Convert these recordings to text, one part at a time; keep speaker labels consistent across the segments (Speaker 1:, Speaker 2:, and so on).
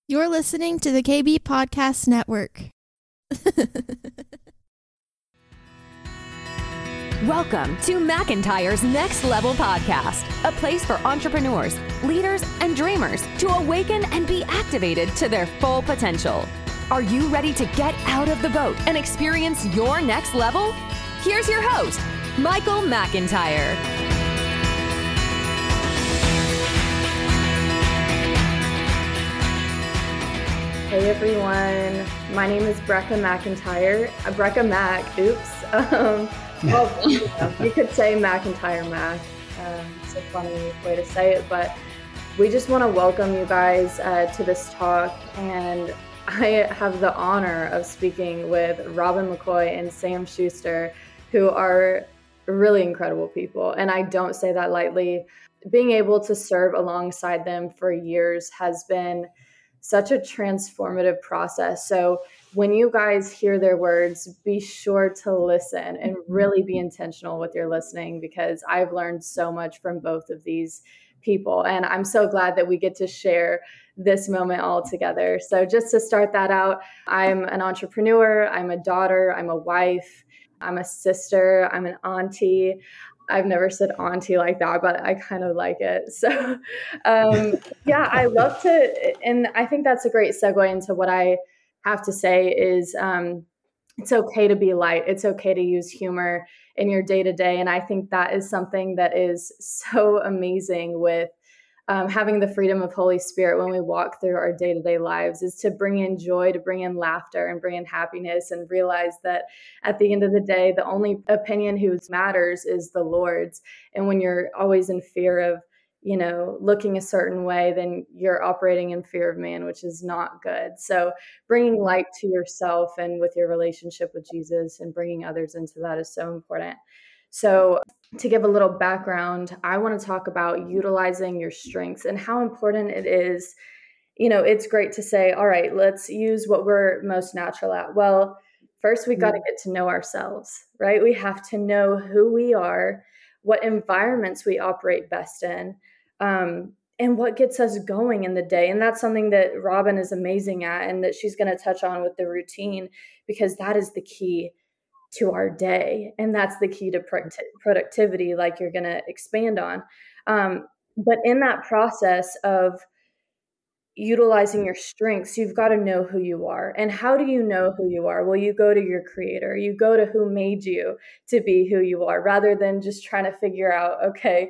Speaker 1: You're listening to the KB Podcast Network.
Speaker 2: Welcome to McIntyre's Next Level Podcast, a place for entrepreneurs, leaders, and dreamers to awaken and be activated to their full potential. Are you ready to get out of the boat and experience your next level? Here's your host, Michael McIntyre.
Speaker 3: Hey everyone, my name is Brecca McIntyre. Brecca Mac, oops. Well, you could say McIntyre Mac. It's a funny way to say it, but we just want to welcome you guys to this talk. And I have the honor of speaking with Robin McCoy and Sam Schuster, who are really incredible people. And I don't say that lightly. Being able to serve alongside them for years has been such a transformative process. So when you guys hear their words, be sure to listen and really be intentional with your listening, because I've learned so much from both of these people. And I'm so glad that we get to share this moment all together. So just to start that out, I'm an entrepreneur, I'm a daughter, I'm a wife, I'm a sister, I'm an auntie. I've never said auntie like that, but I kind of like it. So yeah, I love to, and I think that's a great segue into what I have to say is it's okay to be light. It's okay to use humor in your day-to-day. And I think that is something that is so amazing with having the freedom of Holy Spirit when we walk through our day-to-day lives, is to bring in joy, to bring in laughter and bring in happiness, and realize that at the end of the day, the only opinion who matters is the Lord's. And when you're always in fear of, looking a certain way, then you're operating in fear of man, which is not good. So bringing light to yourself and with your relationship with Jesus and bringing others into that is so important. So to give a little background, I want to talk about utilizing your strengths and how important it is. It's great to say, all right, let's use what we're most natural at. Well, first we got to get to know ourselves, right? We have to know who we are, what environments we operate best in, and what gets us going in the day. And that's something that Robin is amazing at, and that she's going to touch on with the routine, because that is the key to our day. And that's the key to productivity, like you're going to expand on. But in that process of utilizing your strengths, you've got to know who you are. And how do you know who you are? Well, you go to your creator, you go to who made you to be who you are, rather than just trying to figure out, okay,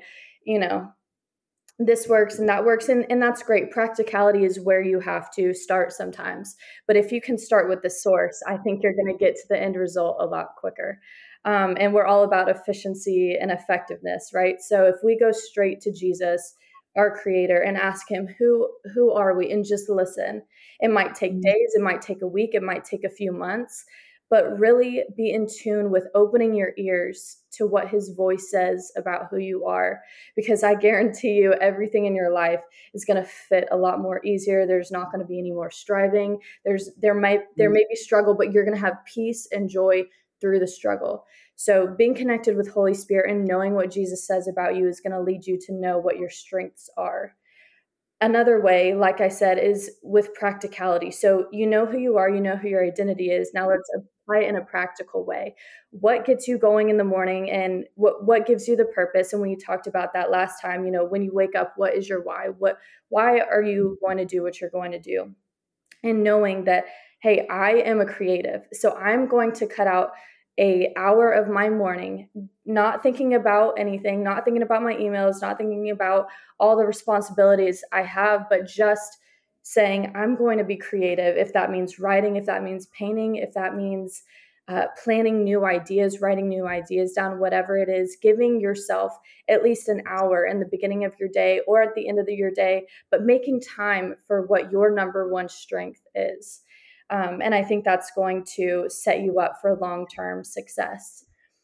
Speaker 3: this works and that works. And that's great. Practicality is where you have to start sometimes. But if you can start with the source, I think you're going to get to the end result a lot quicker. And we're all about efficiency and effectiveness, right? So if we go straight to Jesus, our creator, and ask him, who are we? And just listen. It might take days, it might take a week, it might take a few months, but really be in tune with opening your ears to what his voice says about who you are. Because I guarantee you, everything in your life is going to fit a lot more easier. There's not going to be any more striving. There may be struggle, but you're going to have peace and joy through the struggle. So being connected with Holy Spirit and knowing what Jesus says about you is going to lead you to know what your strengths are. Another way, like I said, is with practicality. So you know who you are, you know who your identity is. Now let's apply it in a practical way. What gets you going in the morning, and what gives you the purpose? And we talked about that last time, when you wake up, what is your why? Why are you going to do what you're going to do? And knowing that, hey, I am a creative, so I'm going to cut out an hour of my morning, not thinking about anything, not thinking about my emails, not thinking about all the responsibilities I have, but just saying, I'm going to be creative. If that means writing, if that means painting, if that means planning new ideas, writing new ideas down, whatever it is, giving yourself at least an hour in the beginning of your day or at the end of your day, but making time for what your number one strength is. And I think that's going to set you up for long-term success.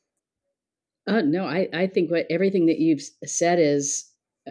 Speaker 4: No, I think everything that you've said is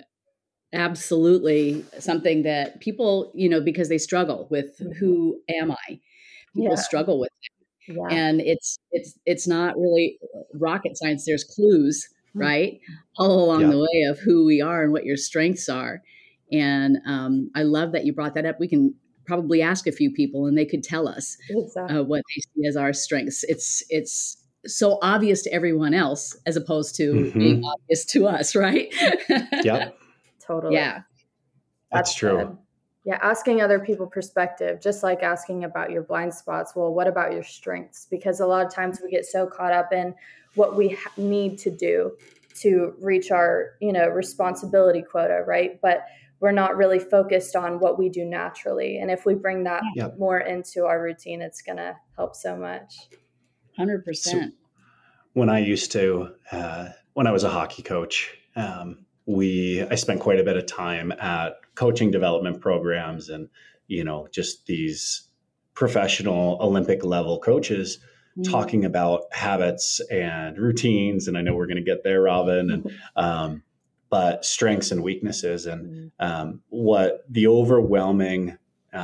Speaker 4: absolutely something that people, because they struggle with who am I? People struggle with it. Yeah. And it's not really rocket science. There's clues, right? All along the way of who we are and what your strengths are. And I love that you brought that up. We can probably ask a few people and they could tell us
Speaker 3: exactly.
Speaker 4: What they see as our strengths. It's so obvious to everyone else as opposed to being obvious to us, right?
Speaker 5: Yep.
Speaker 3: Totally.
Speaker 4: Yeah.
Speaker 5: That's true.
Speaker 3: Good. Yeah. Asking other people perspective, just like asking about your blind spots. Well, what about your strengths? Because a lot of times we get so caught up in what we need to do to reach our, responsibility quota, right? But we're not really focused on what we do naturally. And if we bring that more into our routine, it's going to help so much.
Speaker 4: 100%. So
Speaker 5: when I was a hockey coach, I spent quite a bit of time at coaching development programs and, just these professional Olympic level coaches talking about habits and routines. And I know we're going to get there, Robin, and, but strengths and weaknesses and what the overwhelming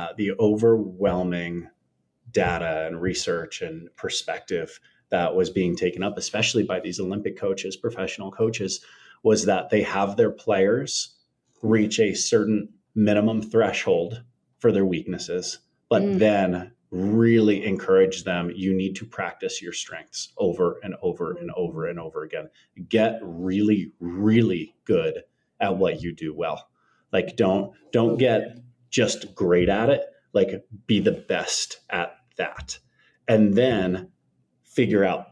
Speaker 5: data and research and perspective that was being taken up, especially by these Olympic coaches, professional coaches, was that they have their players reach a certain minimum threshold for their weaknesses, but then really encourage them. You need to practice your strengths over and over and over and over again. Get really, really good at what you do well. Like don't get just great at it. Like be the best at that. And then figure out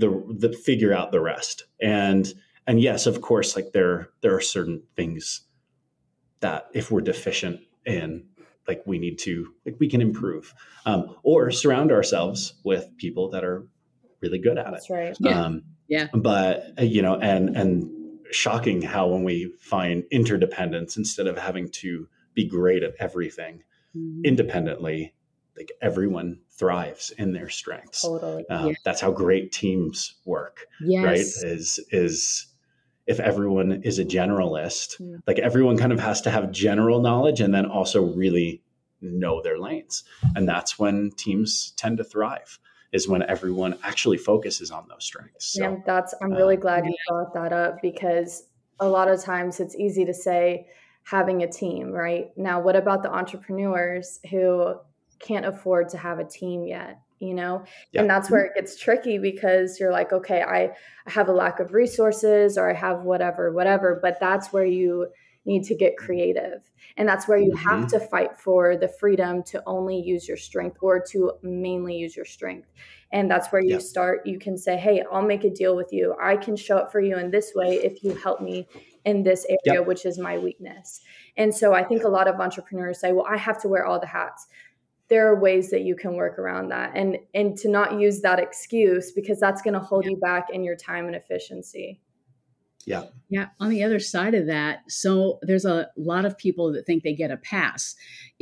Speaker 5: the rest. And yes, of course, like there are certain things that if we're deficient in, like we need to, like we can improve, or surround ourselves with people that are really good at
Speaker 3: That's
Speaker 5: it.
Speaker 3: Right.
Speaker 4: Yeah.
Speaker 5: But and shocking how when we find interdependence instead of having to be great at everything independently, like everyone thrives in their strengths.
Speaker 3: Totally.
Speaker 5: That's how great teams work.
Speaker 4: Yes.
Speaker 5: Right? Is if everyone is a generalist, like everyone kind of has to have general knowledge and then also really know their lanes. And that's when teams tend to thrive, is when everyone actually focuses on those strengths. So,
Speaker 3: I'm really glad you brought that up, because a lot of times it's easy to say having a team, right? Now, what about the entrepreneurs who can't afford to have a team yet? And that's where it gets tricky, because you're like, okay, I have a lack of resources, or I have whatever, but that's where you need to get creative. And that's where you have to fight for the freedom to only use your strength, or to mainly use your strength. And that's where you start. You can say, hey, I'll make a deal with you. I can show up for you in this way if you help me in this area, which is my weakness. And so I think a lot of entrepreneurs say, well, I have to wear all the hats. There are ways that you can work around that, and to not use that excuse, because that's going to hold you back in your time and efficiency.
Speaker 5: Yeah.
Speaker 4: Yeah. On the other side of that, so there's a lot of people that think they get a pass.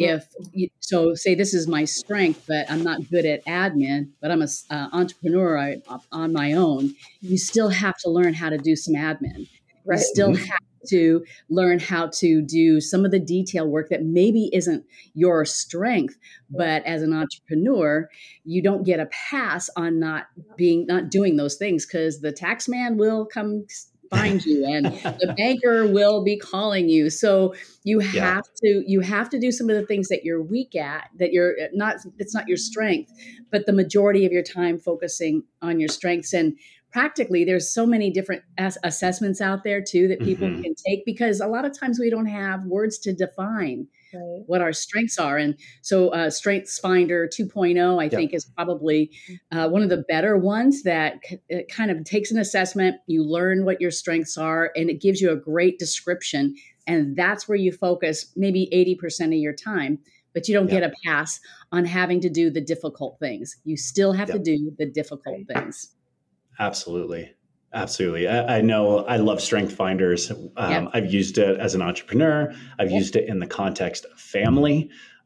Speaker 4: So say this is my strength, but I'm not good at admin, but I'm an entrepreneur on my own. You still have to learn how to do some admin. Right. You still have to learn how to do some of the detail work that maybe isn't your strength, but as an entrepreneur, you don't get a pass on not doing those things, because the tax man will come find you and the banker will be calling you. So you have to do some of the things that you're weak at, it's not your strength, but the majority of your time focusing on your strengths. And practically, there's so many different assessments out there too that people can take, because a lot of times we don't have words to define what our strengths are. And so Strengths Finder 2.0, I think, is probably one of the better ones that it kind of takes an assessment. You learn what your strengths are, and it gives you a great description. And that's where you focus maybe 80% of your time. But you don't get a pass on having to do the difficult things. You still have to do the difficult things.
Speaker 5: Absolutely. I know I love Strength Finders. I've used it as an entrepreneur. I've used it in the context of family,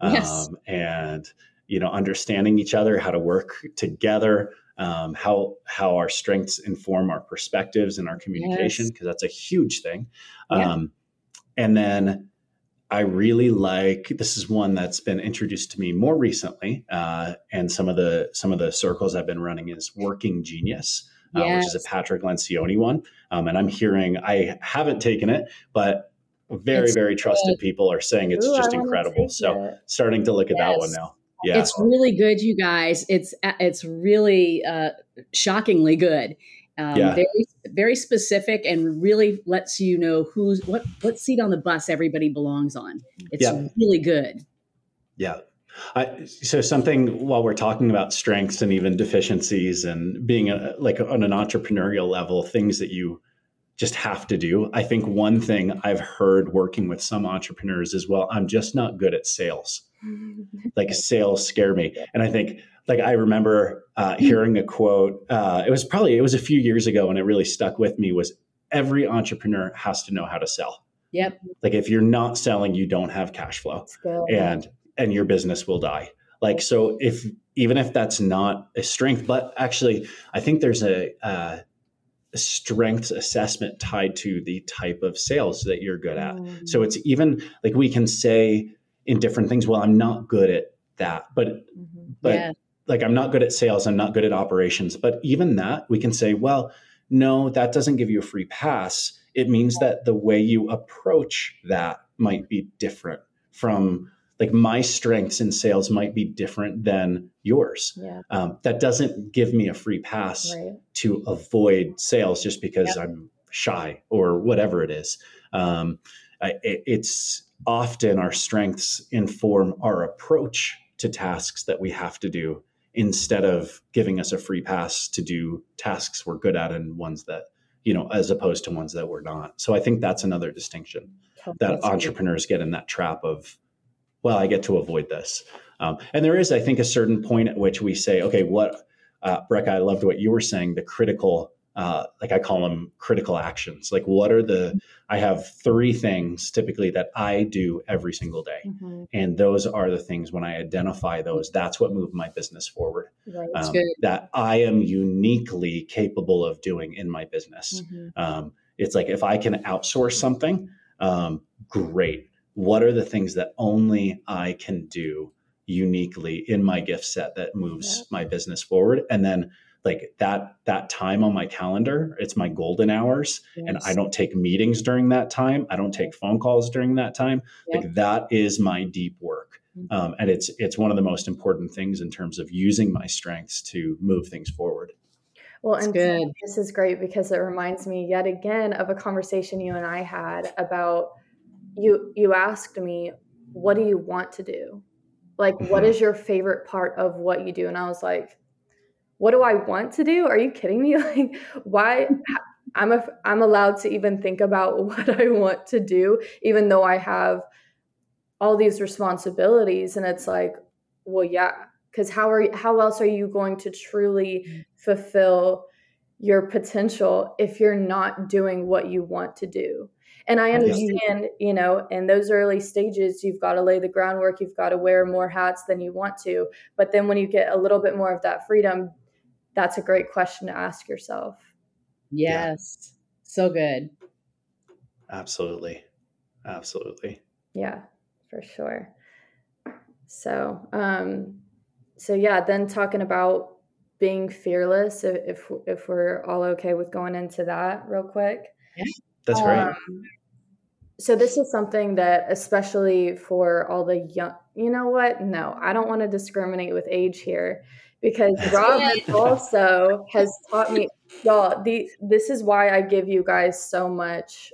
Speaker 5: and, understanding each other, how to work together, how our strengths inform our perspectives and our communication, because that's a huge thing. And then I really this is one that's been introduced to me more recently. And some of the circles I've been running is Working Genius. Which is a Patrick Lencioni one. And I haven't taken it, but very, very trusted people are saying it's just incredible. So starting to look at that one now. Yeah.
Speaker 4: It's really good, you guys. It's really shockingly good. Very, very specific and really lets you know what seat on the bus everybody belongs on. It's really good.
Speaker 5: Yeah. So something while we're talking about strengths and even deficiencies and being like on an entrepreneurial level, things that you just have to do. I think one thing I've heard working with some entrepreneurs is, well, I'm just not good at sales. Like sales scare me. And I think like I remember hearing a quote, it was a few years ago and it really stuck with me, was every entrepreneur has to know how to sell.
Speaker 4: Yep.
Speaker 5: Like if you're not selling, you don't have cash flow and your business will die. Like, so even if that's not a strength, but actually I think there's a strengths assessment tied to the type of sales that you're good at. So it's even like we can say in different things, well, I'm not good at that, but like I'm not good at sales, I'm not good at operations. But even that, we can say, well, no, that doesn't give you a free pass. It means that the way you approach that might be different from like my strengths in sales might be different than yours. That doesn't give me a free pass to avoid sales just because I'm shy or whatever it is. It's often our strengths inform our approach to tasks that we have to do instead of giving us a free pass to do tasks we're good at and ones that, as opposed to ones that we're not. So I think that's another distinction that entrepreneurs get in that trap of, well, I get to avoid this. And there is, I think, a certain point at which we say, okay, Brecca, I loved what you were saying, the critical, like I call them critical actions. Like I have 3 things typically that I do every single day. Mm-hmm. And those are the things when I identify those, that's what moved my business forward. Right. That I am uniquely capable of doing in my business. Mm-hmm. It's like, if I can outsource something, great. What are the things that only I can do uniquely in my gift set that moves my business forward? And then like that time on my calendar, it's my golden hours. Yes. And I don't take meetings during that time. I don't take phone calls during that time. Yep. Like that is my deep work. Mm-hmm. And it's one of the most important things in terms of using my strengths to move things forward.
Speaker 3: Well, and this is great because it reminds me yet again of a conversation you and I had about you asked me, what do you want to do? Like, what is your favorite part of what you do? And I was like, what do I want to do? Are you kidding me? Like, why I'm allowed to even think about what I want to do, even though I have all these responsibilities. And it's like, well, yeah, because how else are you going to truly fulfill your potential if you're not doing what you want to do? And I understand, in those early stages, you've got to lay the groundwork. You've got to wear more hats than you want to. But then when you get a little bit more of that freedom, that's a great question to ask yourself.
Speaker 4: Yes. Yeah. So good.
Speaker 5: Absolutely. Absolutely.
Speaker 3: Yeah, for sure. So yeah, then talking about being fearless, if we're all okay with going into that real quick.
Speaker 5: Yeah. That's right.
Speaker 3: So this is something that, especially for all the young, you know what? No, I don't want to discriminate with age here, because Robin also has taught me, y'all, this is why I give you guys so much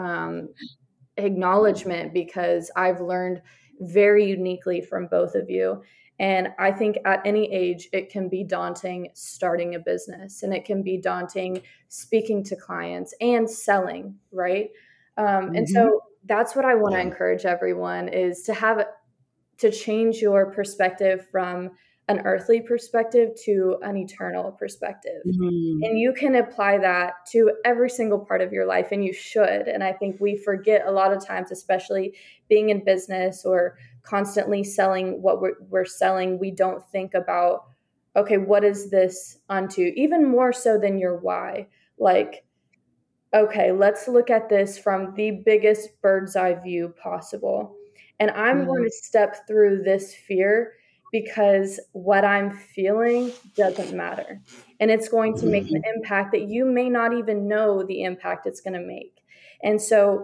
Speaker 3: acknowledgement, because I've learned very uniquely from both of you. And I think at any age, it can be daunting starting a business, and it can be daunting speaking to clients and selling, right? And so that's what I want to encourage everyone, is to change your perspective from an earthly perspective to an eternal perspective. Mm-hmm. And you can apply that to every single part of your life, and you should. And I think we forget a lot of times, especially being in business or constantly selling what we're selling, we don't think about, okay, what is this unto? Even more so than your why. Like, okay, let's look at this from the biggest bird's eye view possible. And I'm going to step through this fear because what I'm feeling doesn't matter. And it's going to make an impact that you may not even know the impact it's going to make. And so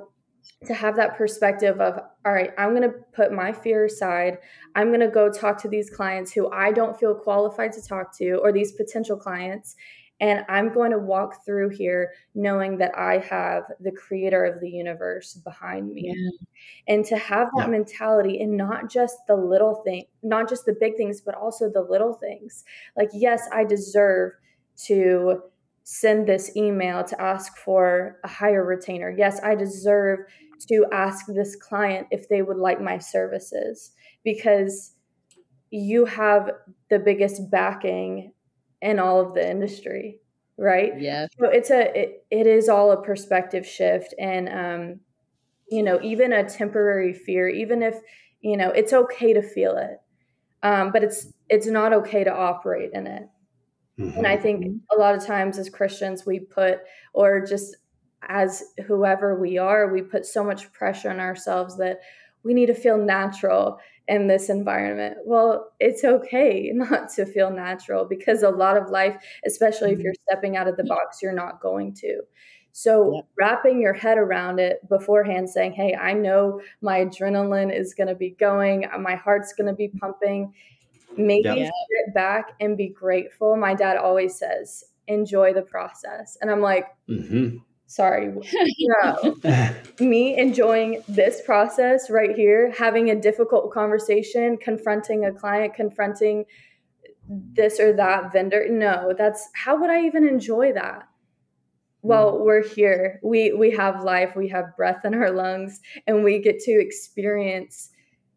Speaker 3: to have that perspective of, all right, I'm going to put my fear aside. I'm going to go talk to these clients who I don't feel qualified to talk to, or these potential clients. And I'm going to walk through here knowing that I have the creator of the universe behind me. Yeah. And to have that mentality, and not just the little thing, not just the big things, but also the little things. Like, yes, I deserve to send this email to ask for a higher retainer. Yes, I deserve to ask this client if they would like my services, because you have the biggest backing in all of the industry, right?
Speaker 4: Yeah.
Speaker 3: So it is all a perspective shift, and even a temporary fear, even if it's okay to feel it, but it's not okay to operate in it. Mm-hmm. And I think a lot of times as Christians, we put, or just as whoever we are, we put so much pressure on ourselves that we need to feel natural in this environment. Well, it's okay not to feel natural, because a lot of life, especially if you're stepping out of the box, you're not going to. So wrapping your head around it beforehand, saying, hey, I know my adrenaline is going to be going, my heart's going to be pumping. Maybe sit back and be grateful. My dad always says, enjoy the process. And I'm like, sorry, no. Me enjoying this process right here, having a difficult conversation, confronting a client, confronting this or that vendor. No, how would I even enjoy that? Well, we're here. We have life. We have breath in our lungs, and we get to experience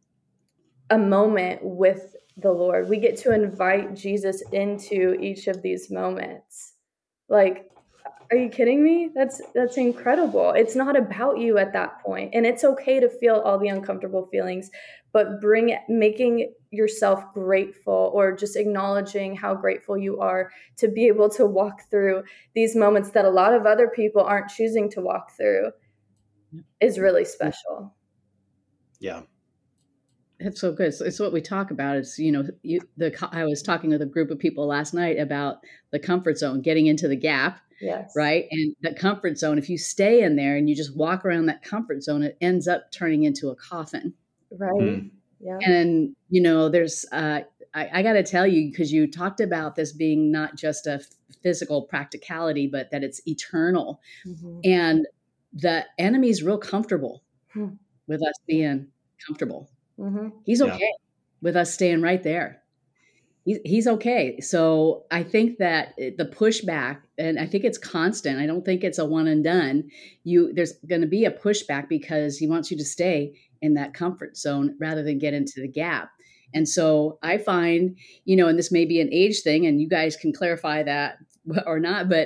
Speaker 3: a moment with the Lord. We get to invite Jesus into each of these moments. Like, are you kidding me? That's incredible. It's not about you at that point. And it's okay to feel all the uncomfortable feelings, but making yourself grateful, or just acknowledging how grateful you are to be able to walk through these moments that a lot of other people aren't choosing to walk through, is really special.
Speaker 5: Yeah.
Speaker 4: That's so good. So it's what we talk about. It's, I was talking with a group of people last night about the comfort zone, getting into the gap.
Speaker 3: Yes.
Speaker 4: Right. And that comfort zone, if you stay in there and you just walk around that comfort zone, it ends up turning into a coffin.
Speaker 3: Right. Mm-hmm. Yeah.
Speaker 4: And, there's, I got to tell you, because you talked about this being not just a physical practicality, but that it's eternal. Mm-hmm. And the enemy's real comfortable with us being comfortable. Mm-hmm. He's okay with us staying right there. He's okay. So I think that the pushback, and I think it's constant. I don't think it's a one and done. There's going to be a pushback, because he wants you to stay in that comfort zone rather than get into the gap. And so I find, and this may be an age thing, and you guys can clarify that or not, but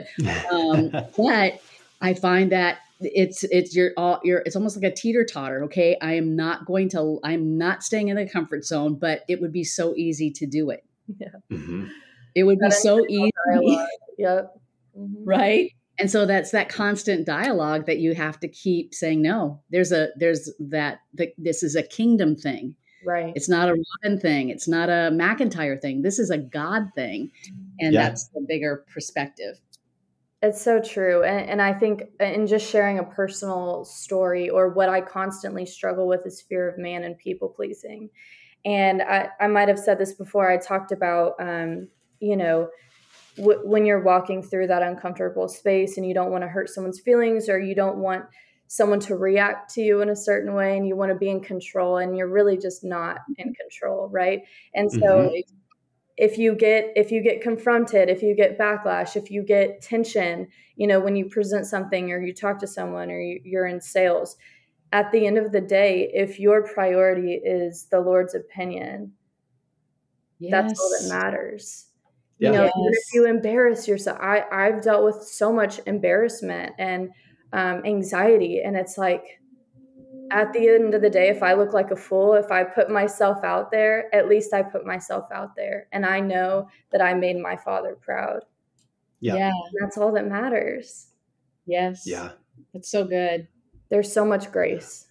Speaker 4: but I find that it's almost like a teeter-totter. Okay, I'm not staying in the comfort zone, but it would be so easy to do it.
Speaker 3: Yeah.
Speaker 5: Mm-hmm.
Speaker 4: It would be so easy.
Speaker 3: Yep. Mm-hmm.
Speaker 4: Right. And so that's that constant dialogue that you have to keep saying, no, this is a kingdom thing.
Speaker 3: Right.
Speaker 4: It's not a Robin thing. It's not a McIntyre thing. This is a God thing. And that's the bigger perspective.
Speaker 3: It's so true. And I think in just sharing a personal story, or what I constantly struggle with, is fear of man and people pleasing. And I might have said this before. I talked about, when you're walking through that uncomfortable space and you don't want to hurt someone's feelings, or you don't want someone to react to you in a certain way, and you want to be in control, and you're really just not in control, right? And so if you get confronted, if you get backlash, if you get tension, when you present something, or you talk to someone, or you're in sales, at the end of the day, if your priority is the Lord's opinion, that's all that matters. Even if you embarrass yourself, I've dealt with so much embarrassment and anxiety. And it's like, at the end of the day, if I look like a fool, if I put myself out there, at least I put myself out there. And I know that I made my Father proud.
Speaker 4: Yeah.
Speaker 3: That's all that matters.
Speaker 4: Yes.
Speaker 5: Yeah.
Speaker 4: That's so good.
Speaker 3: There's so much grace,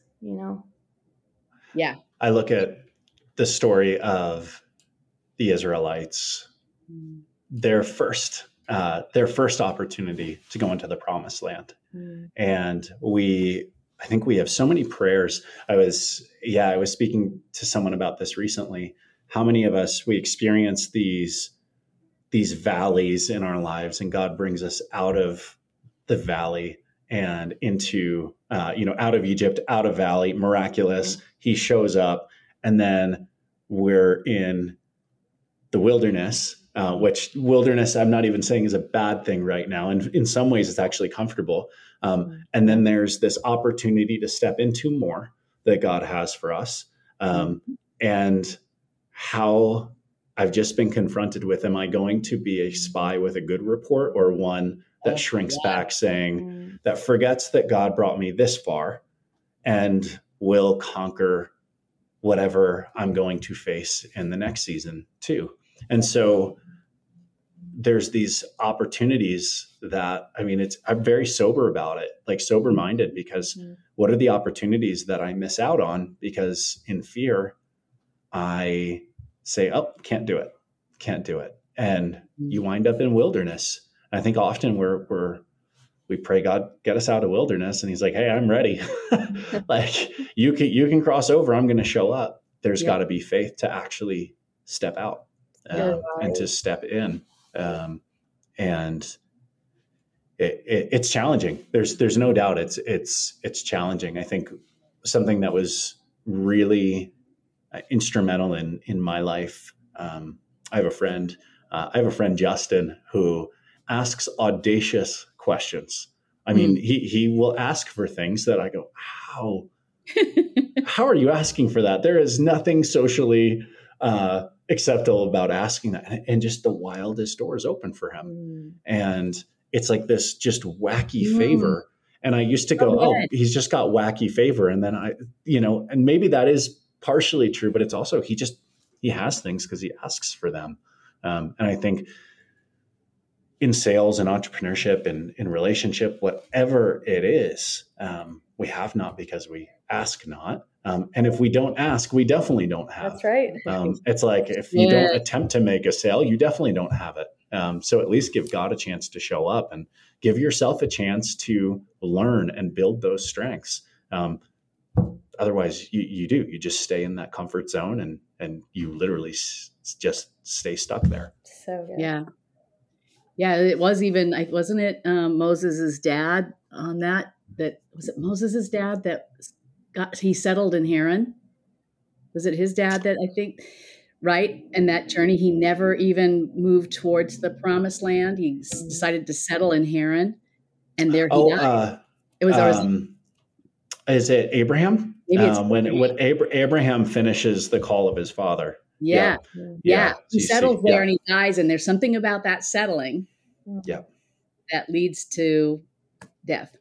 Speaker 4: Yeah.
Speaker 5: I look at the story of the Israelites, their first opportunity to go into the promised land. And we I think we have so many prayers. I was speaking to someone about this recently. How many of us, we experience these valleys in our lives, and God brings us out of the valley and into, out of Egypt, out of valley, miraculous. He shows up, and then we're in the wilderness, which wilderness, I'm not even saying is a bad thing right now. And in some ways it's actually comfortable. And then there's this opportunity to step into more that God has for us. And how I've just been confronted with, am I going to be a spy with a good report, or one that shrinks back saying, that forgets that God brought me this far and will conquer whatever I'm going to face in the next season too? And so there's these opportunities that, I'm very sober about it, like sober minded, because what are the opportunities that I miss out on? Because in fear, I say, oh, can't do it. And you wind up in wilderness. I think often we pray, God, get us out of wilderness. And he's like, hey, I'm ready. Like you can cross over. I'm going to show up. There's got to be faith to actually step out and to step in. And it's challenging. There's no doubt it's challenging. I think something that was really instrumental in my life. I have a friend, Justin, who asks audacious questions. He will ask for things that I go, how are you asking for that? There is nothing socially acceptable about asking that. And just the wildest doors open for him. And it's like this just wacky favor. And I used to go, he's just got wacky favor. And then and maybe that is partially true, but it's also, he has things because he asks for them. And I think in sales and entrepreneurship and in relationship, whatever it is, we have not because we ask not. And if we don't ask, we definitely don't have.
Speaker 3: That's right.
Speaker 5: It's like if you don't attempt to make a sale, you definitely don't have it. So at least give God a chance to show up and give yourself a chance to learn and build those strengths. Otherwise, you just stay in that comfort zone and you literally just stay stuck there.
Speaker 3: So good.
Speaker 4: Yeah. Yeah, it was even, wasn't it Moses's dad on that was it Moses's dad that he settled in Haran? Was it his dad that I think, right? And that journey, he never even moved towards the promised land. He decided to settle in Haran, and there he died. It was
Speaker 5: is it Abraham?
Speaker 4: Maybe it's
Speaker 5: when Abraham finishes the call of his father.
Speaker 4: Yeah. He settles there and he dies. And there's something about that settling that leads to death.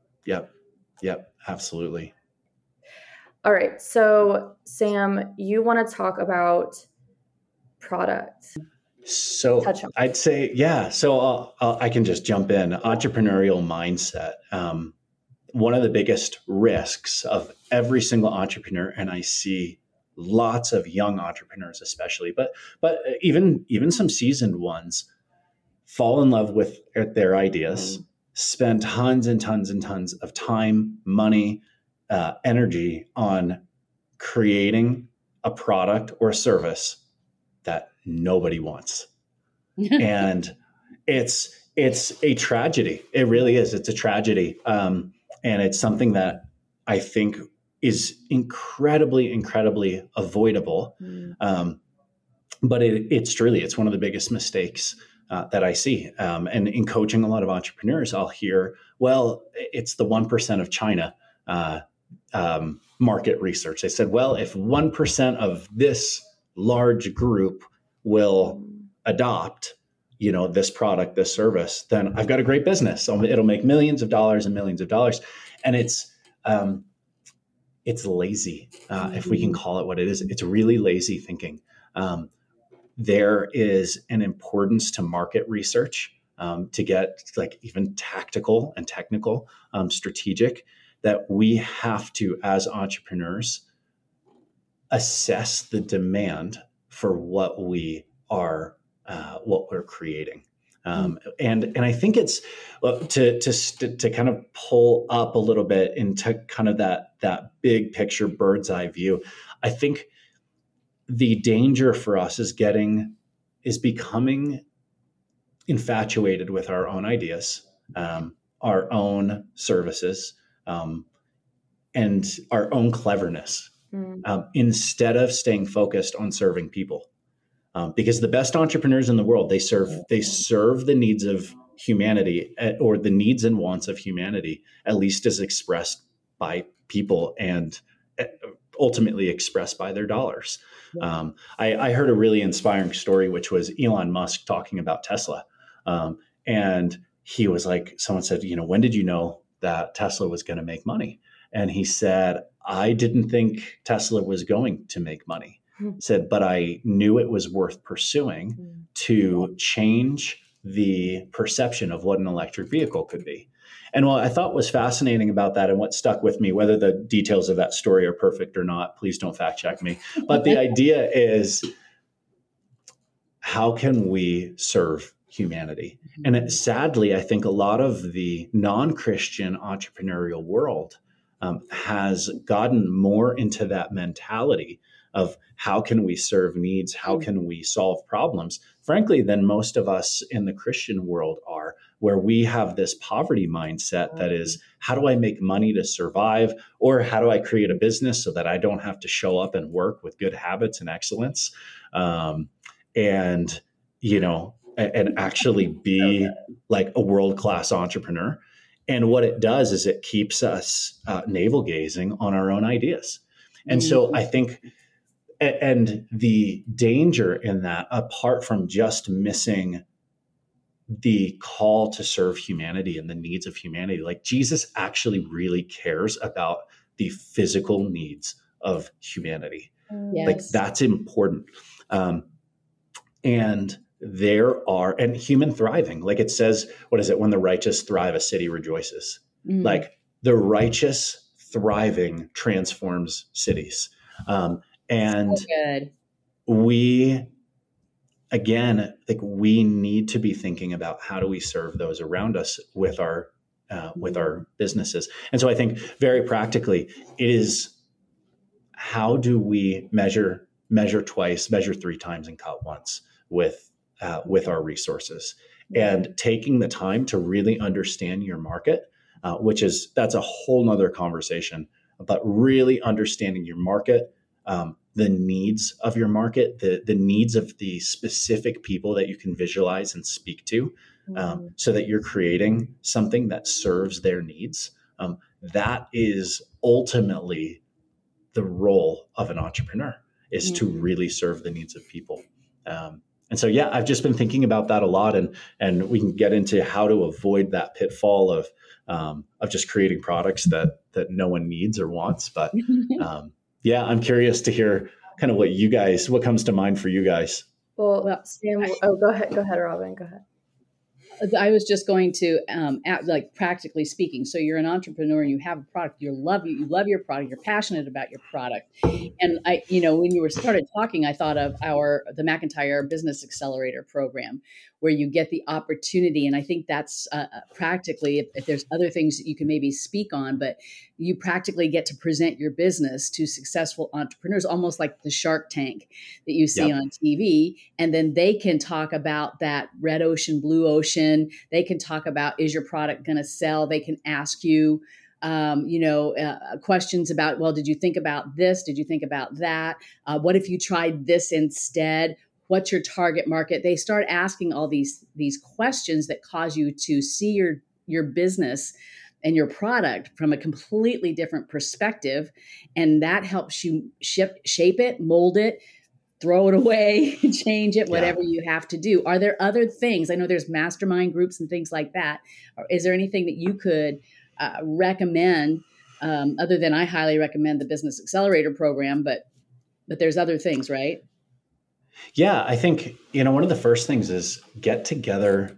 Speaker 5: Yep. Absolutely.
Speaker 3: All right. So Sam, you want to talk about product.
Speaker 5: So I'd say, so I can just jump in. Entrepreneurial mindset. One of the biggest risks of every single entrepreneur, and I see lots of young entrepreneurs especially, but even some seasoned ones, fall in love with their ideas, spend tons and tons and tons of time, money, energy on creating a product or a service that nobody wants. And it's a tragedy. It really is. It's a tragedy. And it's something that I think is incredibly, incredibly avoidable. But it's one of the biggest mistakes that I see. And in coaching a lot of entrepreneurs, I'll hear, well, it's the 1% of China market research. They said, well, if 1% of this large group will adopt, this product, this service, then I've got a great business. So it'll make millions of dollars and millions of dollars. And it's lazy, if we can call it what it is. It's really lazy thinking. There is an importance to market research, to get like even tactical and technical, strategic, that we have to, as entrepreneurs, assess the demand for what we're creating. And I think it's to kind of pull up a little bit into kind of that big picture bird's eye view. I think the danger for us is becoming infatuated with our own ideas, our own services, and our own cleverness, instead of staying focused on serving people. Because the best entrepreneurs in the world, they serve the needs of humanity, or the needs and wants of humanity, at least as expressed by people and ultimately expressed by their dollars. I heard a really inspiring story, which was Elon Musk talking about Tesla. And he was like, someone said, when did you know that Tesla was going to make money? And he said, I didn't think Tesla was going to make money. Said, but I knew it was worth pursuing to change the perception of what an electric vehicle could be. And what I thought was fascinating about that, and what stuck with me, whether the details of that story are perfect or not, please don't fact check me. But the idea is, how can we serve humanity? And sadly, I think a lot of the non-Christian entrepreneurial world has gotten more into that mentality of how can we serve needs, how can we solve problems, frankly, than most of us in the Christian world are, where we have this poverty mindset that is, how do I make money to survive? Or how do I create a business so that I don't have to show up and work with good habits and excellence? And actually be like a world-class entrepreneur. And what it does is it keeps us navel gazing on our own ideas. And so I think, and the danger in that, apart from just missing the call to serve humanity and the needs of humanity, like Jesus actually really cares about the physical needs of humanity.
Speaker 4: Yes.
Speaker 5: Like that's important. And human thriving, like it says, what is it? When the righteous thrive, a city rejoices. Like the righteous thriving transforms cities. And
Speaker 4: so good.
Speaker 5: We need to be thinking about how do we serve those around us with our businesses. And so I think very practically it is, how do we measure twice, measure three times, and cut once with our resources, and taking the time to really understand your market, that's a whole nother conversation, but really understanding your market, the needs of your market, the needs of the specific people that you can visualize and speak to, so that you're creating something that serves their needs. That is ultimately the role of an entrepreneur, is to really serve the needs of people. And so, I've just been thinking about that a lot, and we can get into how to avoid that pitfall of just creating products that no one needs or wants. But I'm curious to hear kind of what comes to mind for you guys.
Speaker 3: Well, Sam, go ahead, Robin, go ahead.
Speaker 4: I was just going to, practically speaking. So you're an entrepreneur and you have a product, you love your product, you're passionate about your product. And when you started talking, I thought of the McIntyre Business Accelerator program, where you get the opportunity. And I think that's practically, if there's other things that you can maybe speak on, but you practically get to present your business to successful entrepreneurs, almost like the Shark Tank that you see on TV. And then they can talk about that red ocean, blue ocean. They can talk about, is your product going to sell? They can ask you, questions about, well, did you think about this? Did you think about that? What if you tried this instead? What's your target market? They start asking all these questions that cause you to see your business and your product from a completely different perspective. And that helps you shape it, mold it, throw it away, change it, whatever you have to do. Are there other things? I know there's mastermind groups and things like that. Is there anything that you could recommend, other than I highly recommend the Business Accelerator program, but there's other things, right?
Speaker 5: Yeah, I think, one of the first things is get together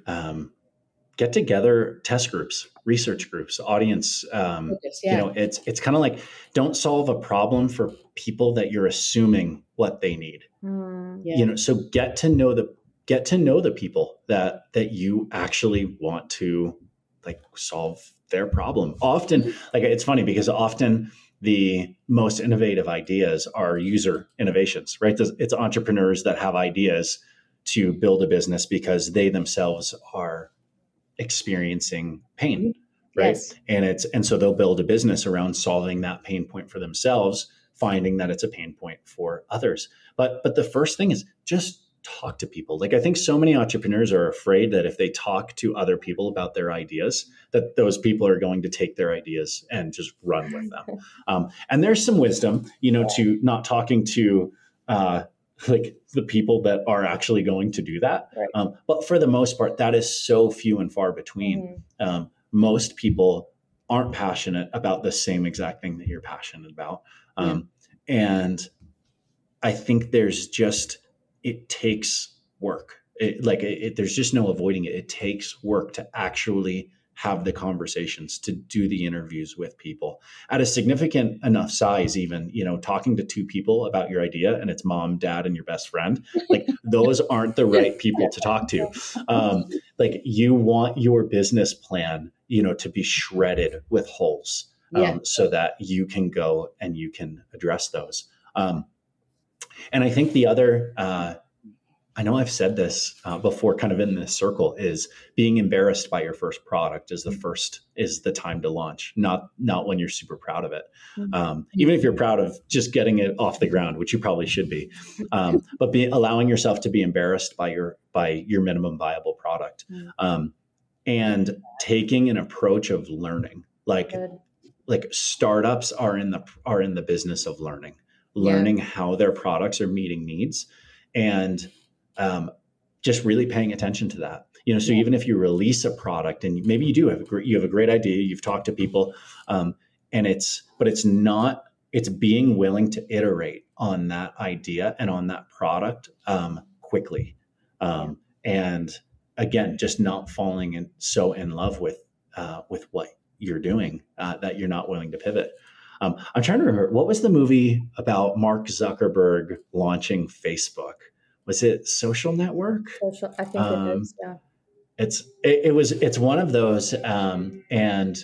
Speaker 5: test groups, research groups, audience. It's kind of like, don't solve a problem for people that you're assuming what they need. So get to know get to know the people that you actually want to like solve their problem. Often, like it's funny because often the most innovative ideas are user innovations, right? It's entrepreneurs that have ideas to build a business because they themselves are experiencing pain, right?
Speaker 3: Yes.
Speaker 5: And so they'll build a business around solving that pain point for themselves, finding that it's a pain point for others. But the first thing is just talk to people. Like I think so many entrepreneurs are afraid that if they talk to other people about their ideas, that those people are going to take their ideas and just run with them. And there's some wisdom, to not talking to like the people that are actually going to do that.
Speaker 3: Right.
Speaker 5: But for the most part, that is so few and far between. Most people aren't passionate about the same exact thing that you're passionate about. And I think there's just, it takes work. There's just no avoiding it. It takes work to actually have the conversations, to do the interviews with people at a significant enough size, even, talking to two people about your idea and it's mom, dad, and your best friend, like those aren't the right people to talk to. Like you want your business plan, to be shredded with holes, so that you can go and you can address those. And I think the other, I know I've said this before, kind of in this circle, is being embarrassed by your first product is the time to launch, not when you're super proud of it. Even if you're proud of just getting it off the ground, which you probably should be, but allowing yourself to be embarrassed by your minimum viable product, and taking an approach of learning. Like startups are in the business of learning how their products are meeting needs, and just really paying attention to that. So even if you release a product and maybe you have a great idea, you've talked to people, it's being willing to iterate on that idea and on that product quickly, and again, just not falling so in love with what you're doing that you're not willing to pivot. I'm trying to remember, what was the movie about Mark Zuckerberg launching Facebook? Was it Social Network?
Speaker 3: I think it is. Yeah.
Speaker 5: It's one of those, and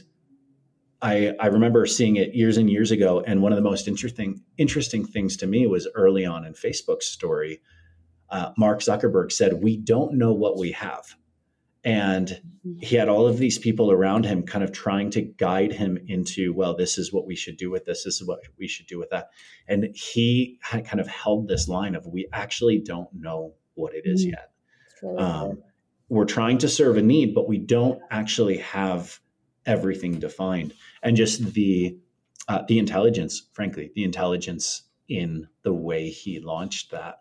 Speaker 5: I remember seeing it years and years ago. And one of the most interesting things to me was early on in Facebook's story. Mark Zuckerberg said, "We don't know what we have." And he had all of these people around him kind of trying to guide him into, well, this is what we should do with this. This is what we should do with that. And he had kind of held this line of, we actually don't know what it is yet. Really we're trying to serve a need, but we don't actually have everything defined. And just the intelligence, frankly, the intelligence in the way he launched that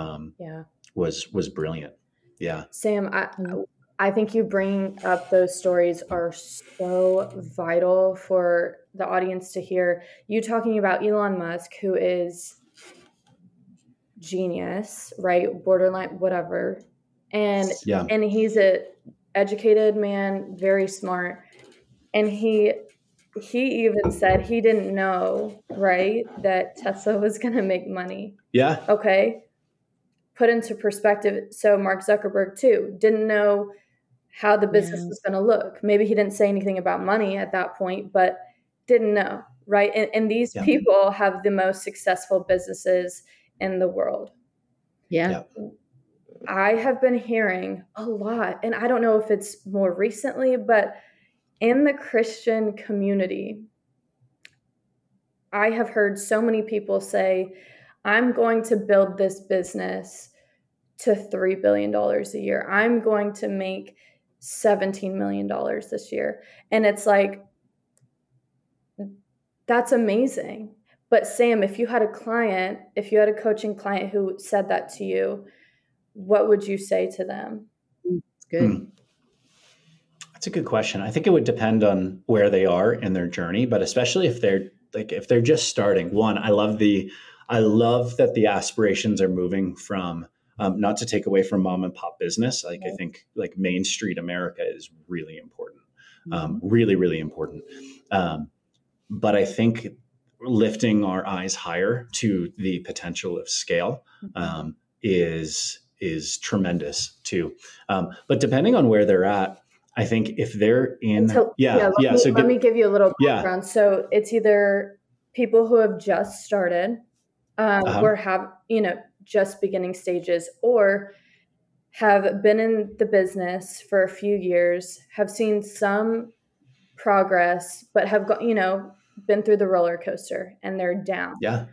Speaker 5: was brilliant. Yeah.
Speaker 3: Sam, I think you bring up those stories are so vital for the audience to hear. You talking about Elon Musk, who is genius, right? Borderline, whatever. And he's a educated man, very smart. And he even said he didn't know, right, that Tesla was going to make money.
Speaker 5: Yeah.
Speaker 3: Okay. Put into perspective. So Mark Zuckerberg too didn't know how the business was going to look. Maybe he didn't say anything about money at that point, but didn't know, right? And these people have the most successful businesses in the world.
Speaker 4: Yeah.
Speaker 3: I have been hearing a lot, and I don't know if it's more recently, but in the Christian community, I have heard so many people say, I'm going to build this business to $3 billion a year. I'm going to make $17 million this year. And it's like, that's amazing. But Sam, if you had a coaching client who said that to you, what would you say to them?
Speaker 4: It's good.
Speaker 5: That's a good question. I think it would depend on where they are in their journey, but especially if they're just starting. One, I love that the aspirations are moving from, not to take away from mom and pop business. I think Main Street America is really important, really, really important. But I think lifting our eyes higher to the potential of scale is is tremendous too. But depending on where they're at, I think if they're in,
Speaker 3: let me give you a little background. So it's either people who have just started, or have, just beginning stages, or have been in the business for a few years, have seen some progress, but have got, been through the roller coaster and they're down.
Speaker 5: Yeah.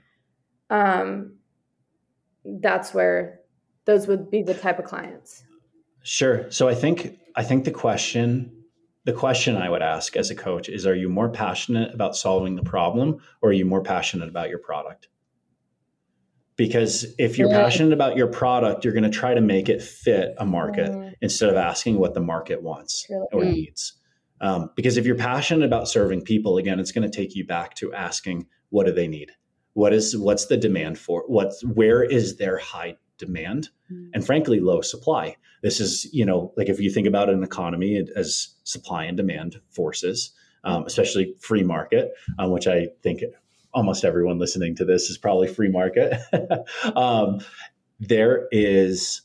Speaker 3: That's where those would be the type of clients.
Speaker 5: Sure. So I think the question I would ask as a coach is, are you more passionate about solving the problem, or are you more passionate about your product? Because if you're passionate about your product, you're going to try to make it fit a market instead of asking what the market wants or needs. Because if you're passionate about serving people, again, it's going to take you back to asking, what do they need? What's the demand for? Where is their high demand? And frankly, low supply. This is, like if you think about an economy as supply and demand forces, especially free market, which I think almost everyone listening to this is probably free market. There is,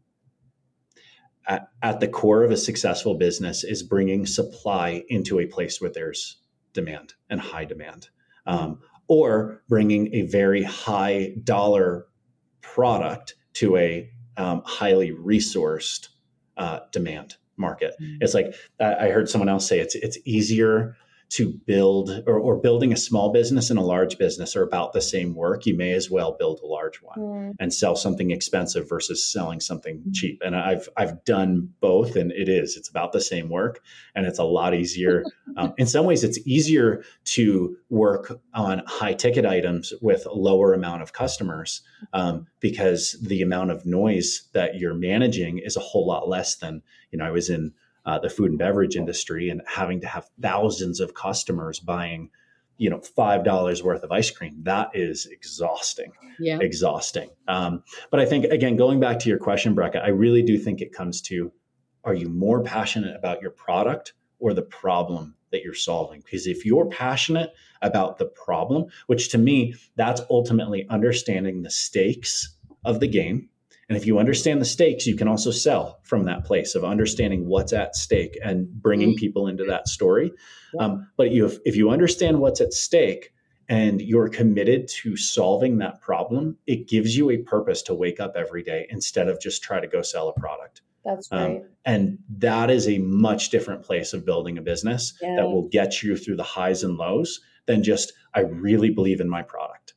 Speaker 5: at the core of a successful business, is bringing supply into a place where there's demand and high demand, or bringing a very high dollar product to a highly resourced demand market. It's like, I heard someone else say it's easier to build, or building a small business and a large business are about the same work. You may as well build a large one and sell something expensive versus selling something cheap. And I've done both, and it's about the same work, and it's a lot easier. In some ways, it's easier to work on high ticket items with a lower amount of customers, because the amount of noise that you're managing is a whole lot less than, I was in the food and beverage industry and having to have thousands of customers buying, $5 worth of ice cream. That is exhausting. Yeah. Exhausting. But I think, again, going back to your question, Brecca, I really do think it comes to, are you more passionate about your product or the problem that you're solving? Because if you're passionate about the problem, which to me, that's ultimately understanding the stakes of the game. And if you understand the stakes, you can also sell from that place of understanding what's at stake and bringing people into that story. But if you understand what's at stake and you're committed to solving that problem, it gives you a purpose to wake up every day instead of just try to go sell a product.
Speaker 3: That's right.
Speaker 5: And that is a much different place of building a business that will get you through the highs and lows than just, I really believe in my product.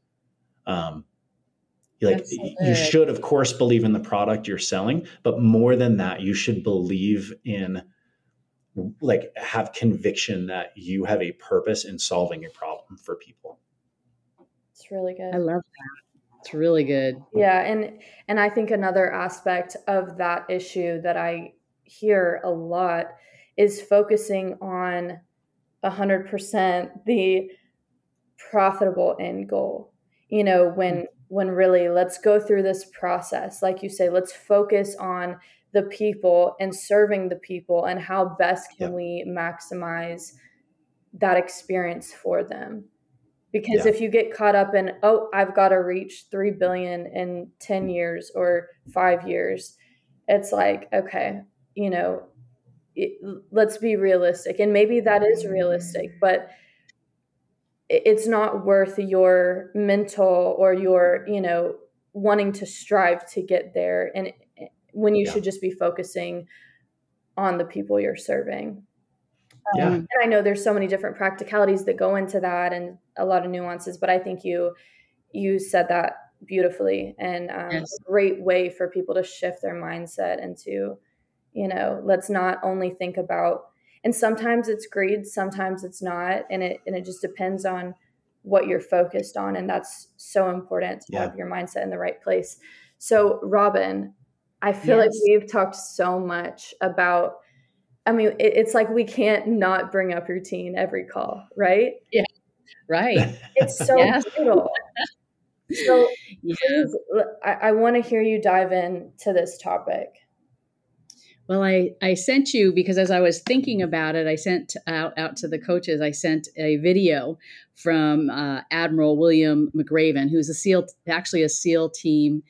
Speaker 5: You should, of course, believe in the product you're selling, but more than that, you should believe in, have conviction that you have a purpose in solving a problem for people.
Speaker 3: It's really good.
Speaker 4: I love that. It's really good.
Speaker 3: Yeah. And I think another aspect of that issue that I hear a lot is focusing on 100% the profitable end goal. When really, let's go through this process. Like you say, let's focus on the people and serving the people and how best can we maximize that experience for them. Because if you get caught up in, I've got to reach 3 billion in 10 years or 5 years, it's like, okay, let's be realistic. And maybe that is realistic, but it's not worth your mental or your, wanting to strive to get there. And when you should just be focusing on the people you're serving. And I know there's so many different practicalities that go into that and a lot of nuances, but I think you said that beautifully, and a great way for people to shift their mindset into, let's not only think about, and sometimes it's greed, sometimes it's not. And it just depends on what you're focused on. And that's so important to have your mindset in the right place. So Robin, I feel like we've talked so much about, it's like we can't not bring up routine every call, right?
Speaker 4: Yeah, right.
Speaker 3: It's so brutal. So please, I want to hear you dive into this topic.
Speaker 4: Well, I sent you, because as I was thinking about it, I sent out to the coaches, I sent a video from Admiral William McRaven, who's actually a SEAL team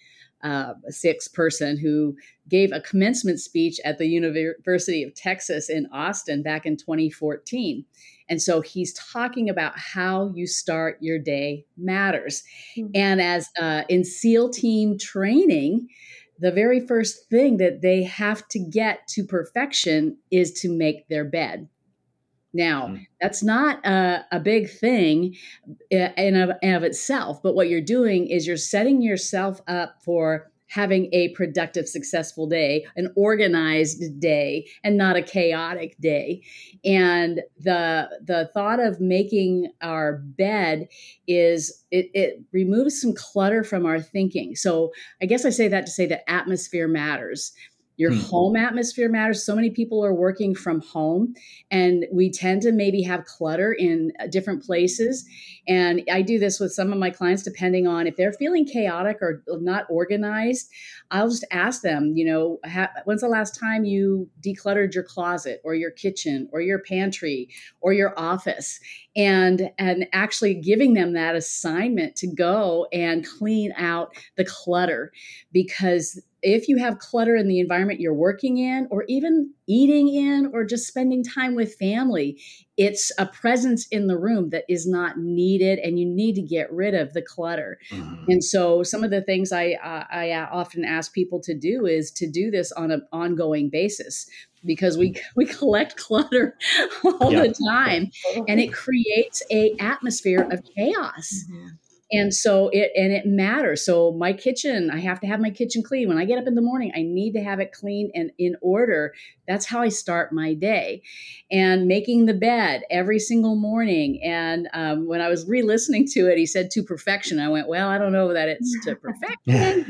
Speaker 4: sixth person who gave a commencement speech at the University of Texas in Austin back in 2014. And so he's talking about how you start your day matters. Mm-hmm. And as in SEAL team training, the very first thing that they have to get to perfection is to make their bed. Now, that's not a big thing in of itself, but what you're doing is you're setting yourself up for having a productive, successful day, an organized day, and not a chaotic day. And the thought of making our bed is it removes some clutter from our thinking. So I guess I say that to say that atmosphere matters. Your home atmosphere matters. So many people are working from home, and we tend to maybe have clutter in different places. And I do this with some of my clients, depending on if they're feeling chaotic or not organized. I'll just ask them, when's the last time you decluttered your closet or your kitchen or your pantry or your office? And actually giving them that assignment to go and clean out the clutter, because if you have clutter in the environment you're working in, or even eating in, or just spending time with family, it's a presence in the room that is not needed, and you need to get rid of the clutter. Mm-hmm. And so some of the things I often ask people to do is to do this on an ongoing basis, because we collect clutter all the time, and it creates an atmosphere of chaos. Mm-hmm. And so it matters. So my kitchen, I have to have my kitchen clean. When I get up in the morning, I need to have it clean and in order. That's how I start my day. And making the bed every single morning. And when I was re-listening to it, he said to perfection. I went, well, I don't know that it's to perfection,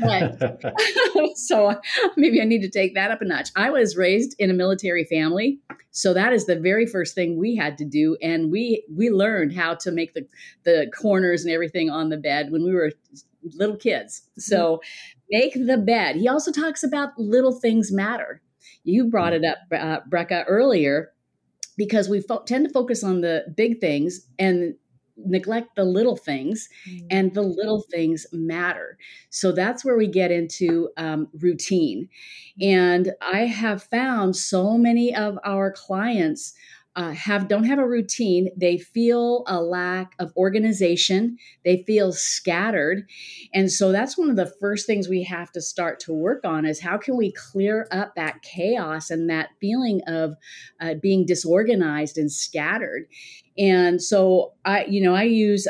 Speaker 4: but so maybe I need to take that up a notch. I was raised in a military family, so that is the very first thing we had to do. And we learned how to make the corners and everything on the bed when we were little kids. So make the bed. He also talks about little things matter. You brought it up, Brecca, earlier, because we tend to focus on the big things and neglect the little things, and the little things matter. So that's where we get into routine. And I have found so many of our clients don't have a routine. They feel a lack of organization. They feel scattered. And so that's one of the first things we have to start to work on, is how can we clear up that chaos and that feeling of being disorganized and scattered. And so I use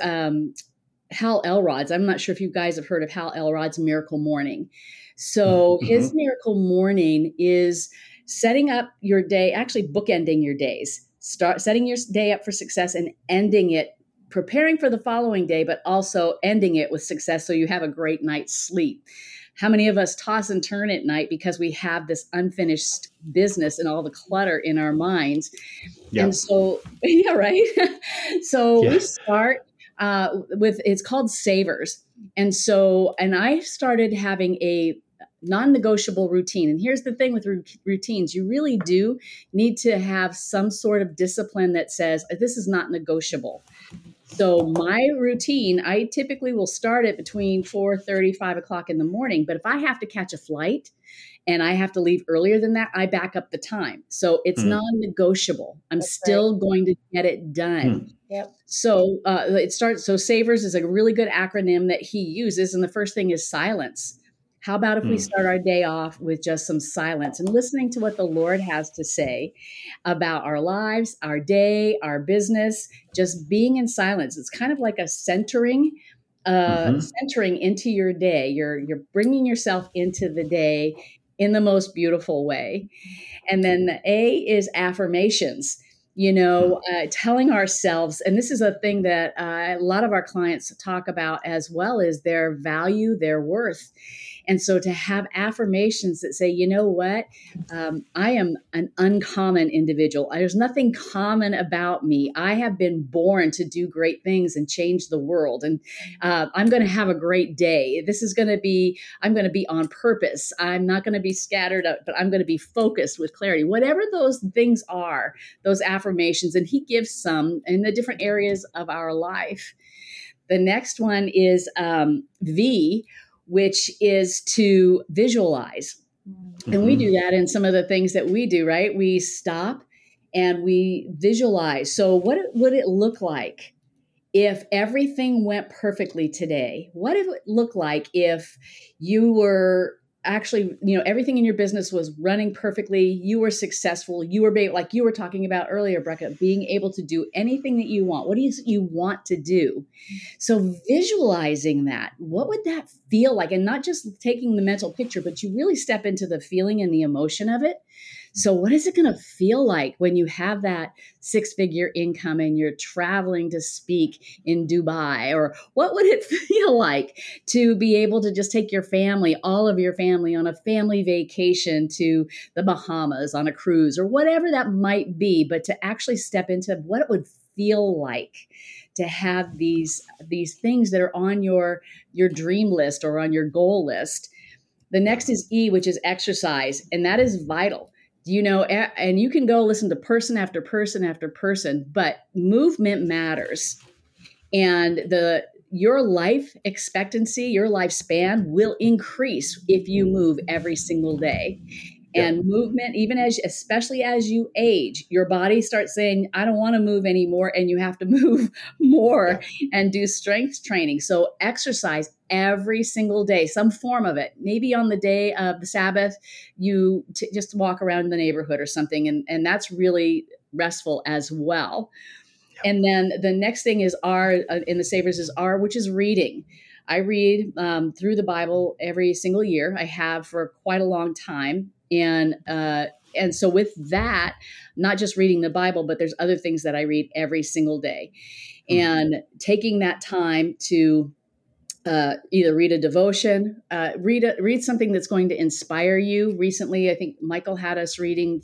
Speaker 4: Hal Elrod's. I'm not sure if you guys have heard of Hal Elrod's Miracle Morning. So his Miracle Morning is setting up your day, actually bookending your days. Start setting your day up for success and ending it, preparing for the following day, but also ending it with success so you have a great night's sleep. How many of us toss and turn at night because we have this unfinished business and all the clutter in our minds? Yep. And so, yeah, right. We start with, it's called Savers. And I started having a non-negotiable routine. And here's the thing with routines, you really do need to have some sort of discipline that says, this is not negotiable. So my routine, I typically will start it between 4:30, 5 o'clock in the morning. But if I have to catch a flight and I have to leave earlier than that, I back up the time. So it's non-negotiable. I'm still going to get it done. Yep. So so Savers is a really good acronym that he uses. And the first thing is silence. How about if we start our day off with just some silence and listening to what the Lord has to say about our lives, our day, our business, just being in silence. It's kind of like a centering into your day. You're bringing yourself into the day in the most beautiful way. And then the A is affirmations. Telling ourselves, and this is a thing that a lot of our clients talk about as well, is their value, their worth. And so to have affirmations that say, you know what, I am an uncommon individual. There's nothing common about me. I have been born to do great things and change the world. And I'm going to have a great day. I'm going to be on purpose. I'm not going to be scattered up, but I'm going to be focused with clarity. Whatever those things are, those affirmations, and he gives some in the different areas of our life. The next one is V, which is to visualize. And we do that in some of the things that we do, right? We stop and we visualize. So what would it look like if everything went perfectly today? What would it look like if you were actually, everything in your business was running perfectly, you were successful, you were like you were talking about earlier, Brecca, being able to do anything that you want. What do you want to do? So visualizing that, what would that feel like? And not just taking the mental picture, but you really step into the feeling and the emotion of it. So what is it going to feel like when you have that 6-figure income and you're traveling to speak in Dubai? Or what would it feel like to be able to just take your family, all of your family, on a family vacation to the Bahamas on a cruise or whatever that might be, but to actually step into what it would feel like to have these things that are on your dream list or on your goal list. The next is E, which is exercise, and that is vital. And you can go listen to person after person after person, but movement matters. And your life expectancy, your lifespan will increase if you move every single day. And movement, especially as you age, your body starts saying, I don't want to move anymore. And you have to move more and do strength training. So exercise every single day, some form of it. Maybe on the day of the Sabbath, you just walk around the neighborhood or something. And that's really restful as well. And then the next thing is R in the Savers is R, which is reading. I read through the Bible every single year. I have for quite a long time. And so with that, not just reading the Bible, but there's other things that I read every single day. And taking that time to either read a devotion, read something that's going to inspire you. Recently, I think Michael had us reading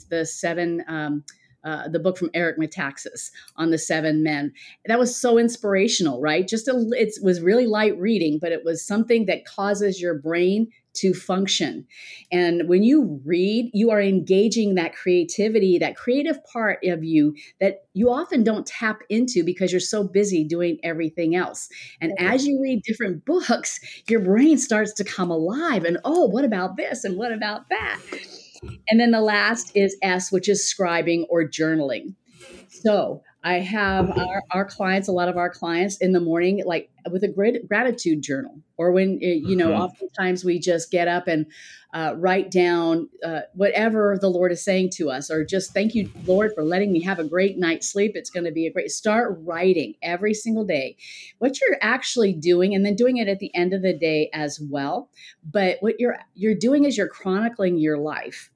Speaker 4: the book from Eric Metaxas on the 7 men. That was so inspirational, right? It was really light reading, but it was something that causes your brain to function. And when you read, you are engaging that creativity, that creative part of you that you often don't tap into because you're so busy doing everything else. And as you read different books, your brain starts to come alive and, oh, what about this? And what about that? And then the last is S, which is scribing or journaling. So I have our clients, a lot of our clients in the morning, like with a great gratitude journal, or when, oftentimes we just get up and write down whatever the Lord is saying to us, or just thank you, Lord, for letting me have a great night's sleep. It's going to be start writing every single day what you're actually doing, and then doing it at the end of the day as well. But what you're doing is you're chronicling your life.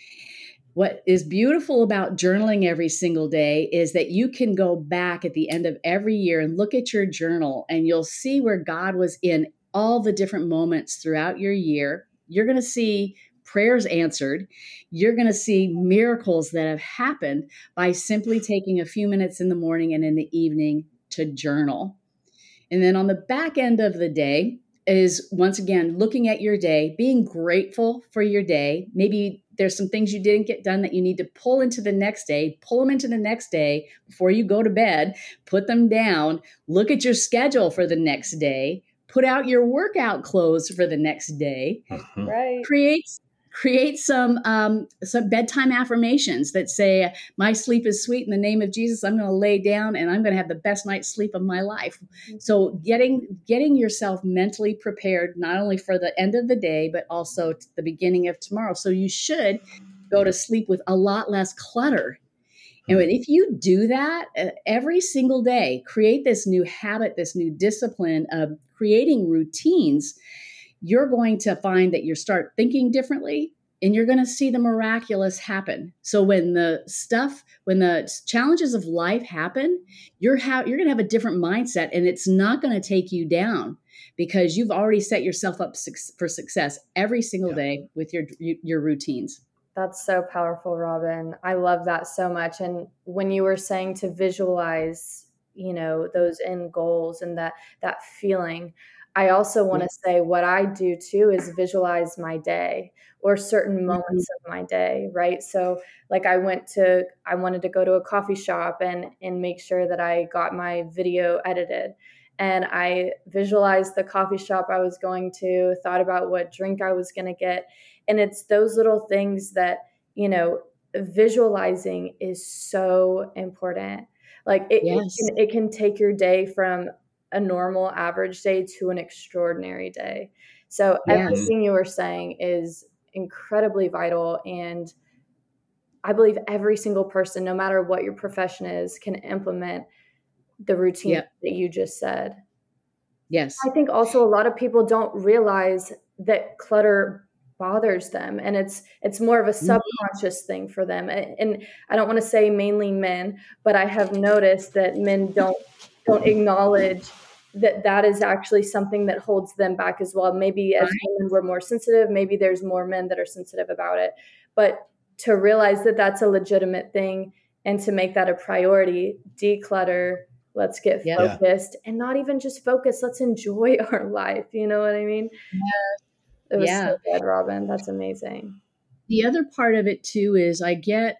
Speaker 4: What is beautiful about journaling every single day is that you can go back at the end of every year and look at your journal, and you'll see where God was in all the different moments throughout your year. You're going to see prayers answered. You're going to see miracles that have happened by simply taking a few minutes in the morning and in the evening to journal. And then on the back end of the day is, once again, looking at your day, being grateful for your day. Maybe there's some things you didn't get done that you need to pull into the next day, pull them into the next day before you go to bed, put them down, look at your schedule for the next day, put out your workout clothes for the next day,
Speaker 3: right?
Speaker 4: Create some bedtime affirmations that say, my sleep is sweet in the name of Jesus. I'm going to lay down and I'm going to have the best night's sleep of my life. So getting yourself mentally prepared, not only for the end of the day, but also the beginning of tomorrow. So you should go to sleep with a lot less clutter. And if you do that every single day, create this new habit, this new discipline of creating routines, you're going to find that you start thinking differently, and you're going to see the miraculous happen. So when the challenges of life happen, you're going to have a different mindset, and it's not going to take you down because you've already set yourself up for success every single day with your routines.
Speaker 3: That's so powerful, Robin. I love that so much. And when you were saying to visualize, those end goals and that feeling, I also want to say what I do too is visualize my day or certain moments of my day, right? So like I wanted to go to a coffee shop and make sure that I got my video edited. And I visualized the coffee shop I was going to, thought about what drink I was going to get. And it's those little things that, visualizing is so important. Like it can take your day from a normal average day to an extraordinary day. So everything you were saying is incredibly vital. And I believe every single person, no matter what your profession is, can implement the routine that you just said.
Speaker 4: Yes.
Speaker 3: I think also a lot of people don't realize that clutter bothers them, and it's more of a subconscious thing for them. And I don't want to say mainly men, but I have noticed that men don't acknowledge that is actually something that holds them back as well. Maybe as women we're more sensitive, maybe there's more men that are sensitive about it, but to realize that that's a legitimate thing and to make that a priority, declutter, let's get focused, and not even just focus, let's enjoy our life. You know what I mean? It was so good, Robin. That's amazing.
Speaker 4: The other part of it too is I get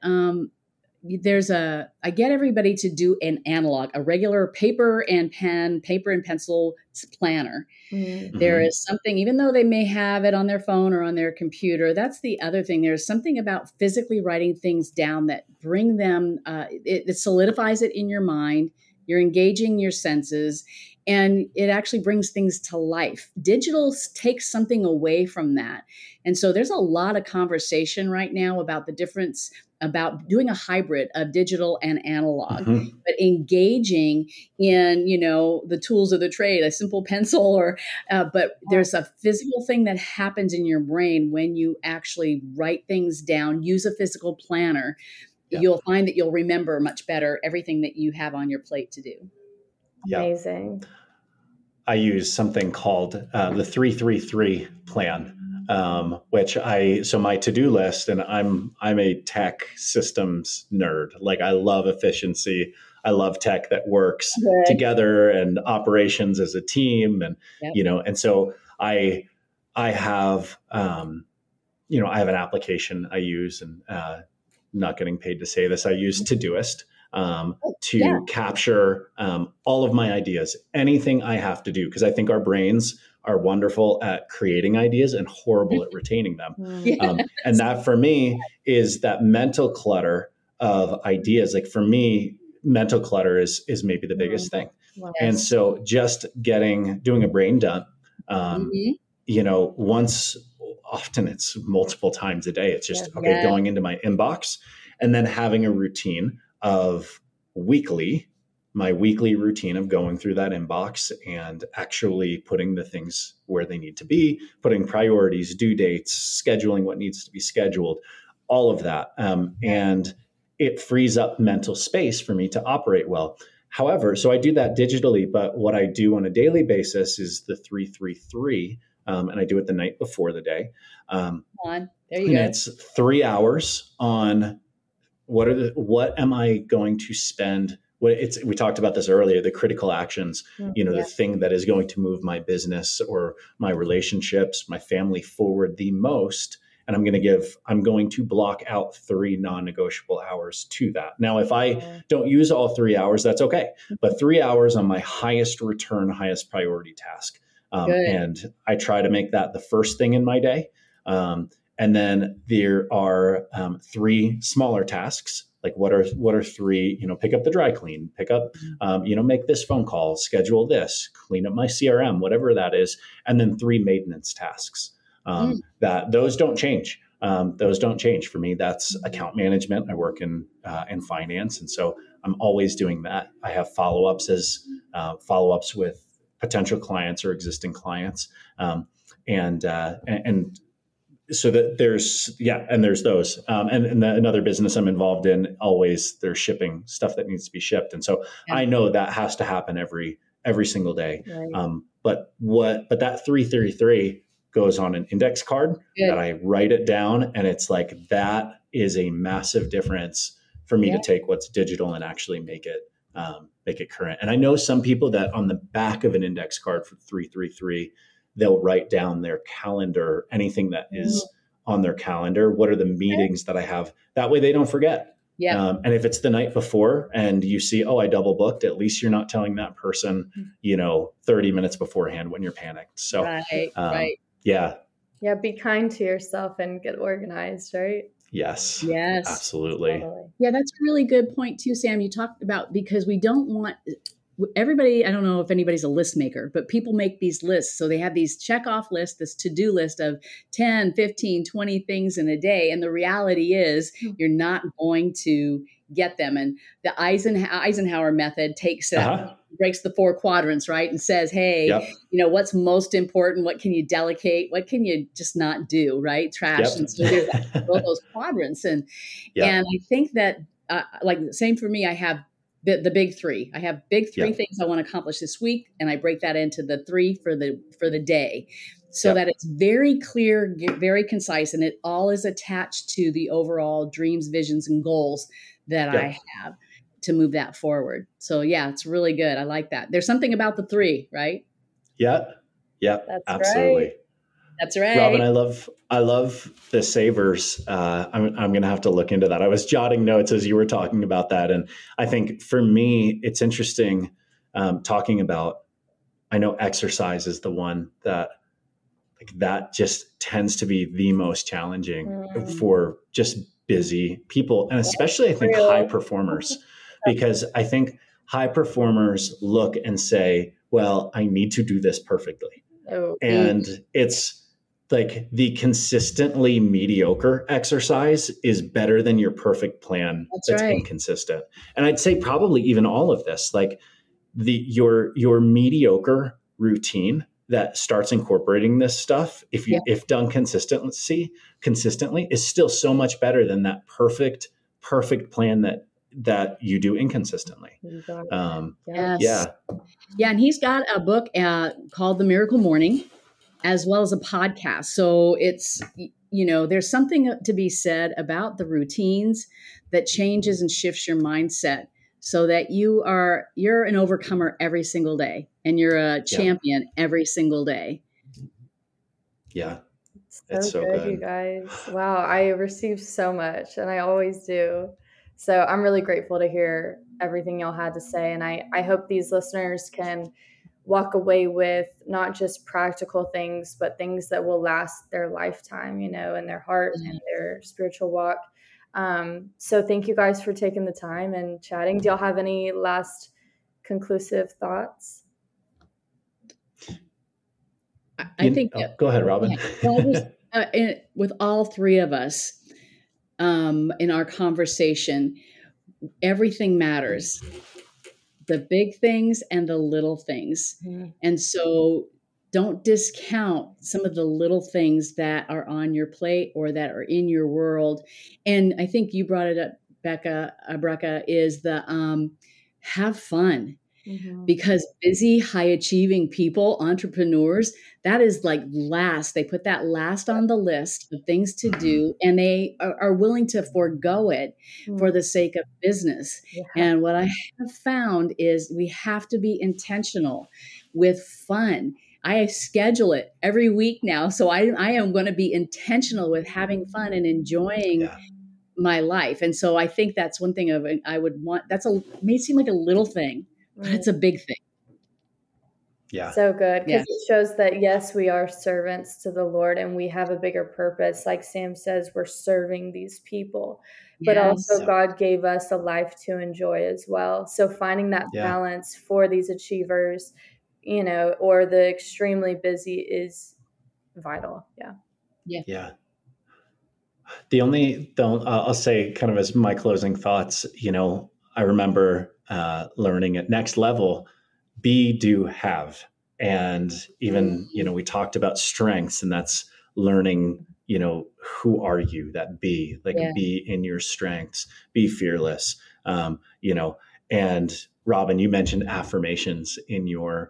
Speaker 4: everybody to do an analog, a regular paper and pencil planner. Mm-hmm. There is something, even though they may have it on their phone or on their computer, that's the other thing. There's something about physically writing things down that bring them, it solidifies it in your mind. You're engaging your senses, and it actually brings things to life. Digital takes something away from that. And so there's a lot of conversation right now about the difference about doing a hybrid of digital and analog, but engaging in, the tools of the trade, a simple pencil but there's a physical thing that happens in your brain when you actually write things down, use a physical planner. You'll find that you'll remember much better everything that you have on your plate to do.
Speaker 3: Amazing.
Speaker 5: I use something called the 333 plan, so my to-do list, and I'm a tech systems nerd. Like I love efficiency. I love tech that works together and operations as a team. And, and so I have, I have an application I use, and not getting paid to say this, I use Todoist to capture all of my ideas, anything I have to do, because I think our brains are wonderful at creating ideas and horrible at retaining them. And that for me is that mental clutter of ideas. Like for me, mental clutter is maybe the biggest thing. And so just doing a brain dump, often it's multiple times a day. It's just, going into my inbox and then having a routine of my weekly routine of going through that inbox and actually putting the things where they need to be, putting priorities, due dates, scheduling what needs to be scheduled, all of that. And it frees up mental space for me to operate well. However, so I do that digitally, but what I do on a daily basis is the 333. And I do it the night before the day.
Speaker 4: There you go.
Speaker 5: It's 3 hours on what am I going to spend? We talked about this earlier, the critical actions, the thing that is going to move my business or my relationships, my family forward the most. And I'm going to block out 3 non-negotiable hours to that. Now, if I don't use all 3 hours, that's okay. But 3 hours on my highest return, highest priority task. And I try to make that the first thing in my day. And then there are 3 smaller tasks. Like what are 3, pick up the dry clean, pick up, make this phone call, schedule this, clean up my CRM, whatever that is. And then 3 maintenance tasks that those don't change. Those don't change for me. That's account management. I work in finance. And so I'm always doing that. I have follow-ups with potential clients or existing clients. And so that there's those. And another business I'm involved in, always there's shipping stuff that needs to be shipped. And so I know that has to happen every single day. Right. But that 333 goes on an index card that I write it down. And it's like, that is a massive difference for me to take what's digital and actually make it current. And I know some people that on the back of an index card for 333, they'll write down their calendar, anything that is on their calendar. What are the meetings that I have? That way they don't forget.
Speaker 4: Yeah.
Speaker 5: And if it's the night before and you see, oh, I double booked, at least you're not telling that person, 30 minutes beforehand when you're panicked. So,
Speaker 4: right.
Speaker 5: Yeah.
Speaker 3: Yeah. Be kind to yourself and get organized, right?
Speaker 5: Yes.
Speaker 4: Yes.
Speaker 5: Absolutely.
Speaker 3: Totally.
Speaker 4: Yeah, that's a really good point too, Sam. You talked about, because we don't want everybody, I don't know if anybody's a list maker, but people make these lists. So they have these check off lists, this to-do list of 10, 15, 20 things in a day. And the reality is you're not going to get them. And the Eisenhower method takes breaks the 4 quadrants, right? And says, hey, what's most important? What can you delegate? What can you just not do, right? Trash. And so there's all those quadrants. And I think that like same for me, I have the big 3. I have big 3 things I want to accomplish this week. And I break that into the 3 for the day so that it's very clear, very concise, and it all is attached to the overall dreams, visions, and goals that I have to move that forward. So it's really good. I like that. There's something about the 3, right?
Speaker 5: Yeah.
Speaker 3: That's
Speaker 5: Absolutely.
Speaker 3: Right.
Speaker 4: That's right.
Speaker 5: Robin, I love the savers. I'm going to have to look into that. I was jotting notes as you were talking about that. And I think for me, it's interesting talking about, I know exercise is the one that just tends to be the most challenging for just busy people. And especially I think high performers, because I think high performers look and say, well, I need to do this perfectly. And it's like the consistently mediocre exercise is better than your perfect plan that's inconsistent. And I'd say probably even all of this, like your mediocre routine that starts incorporating this stuff, if done consistently is still so much better than that perfect plan that you do inconsistently.
Speaker 4: Yeah. And he's got a book called The Miracle Morning, as well as a podcast. So it's, there's something to be said about the routines that changes and shifts your mindset so that you're an overcomer every single day and you're a champion every single day.
Speaker 5: Yeah.
Speaker 3: It's so good, you guys. Wow. I received so much, and I always do. So I'm really grateful to hear everything y'all had to say. And I hope these listeners can walk away with not just practical things, but things that will last their lifetime, in their heart and their spiritual walk. So thank you guys for taking the time and chatting. Do y'all have any last conclusive thoughts?
Speaker 4: I think
Speaker 5: go ahead, Robin.
Speaker 4: With all 3 of us in our conversation, everything matters. The big things and the little things. And so don't discount some of the little things that are on your plate or that are in your world. And I think you brought it up, Brecca, is the have fun. Because busy, high achieving people, entrepreneurs, that is like last. They put that last on the list of things to do, and they are willing to forego it for the sake of business. And what I have found is we have to be intentional with fun. I schedule it every week now. So I am going to be intentional with having fun and enjoying my life. And so I think that's one thing I would want. May seem like a little thing, but it's a big thing.
Speaker 5: Yeah.
Speaker 3: So good. Because it shows that, yes, we are servants to the Lord and we have a bigger purpose. Like Sam says, we're serving these people, but also God gave us a life to enjoy as well. So finding that balance for these achievers, or the extremely busy is vital.
Speaker 5: Yeah. The only, I'll say kind of as my closing thoughts, I remember learning at Next Level, be, do, have. And even, we talked about strengths, and that's learning, who are you, that be, be in your strengths, be fearless, and Robin, you mentioned affirmations in your,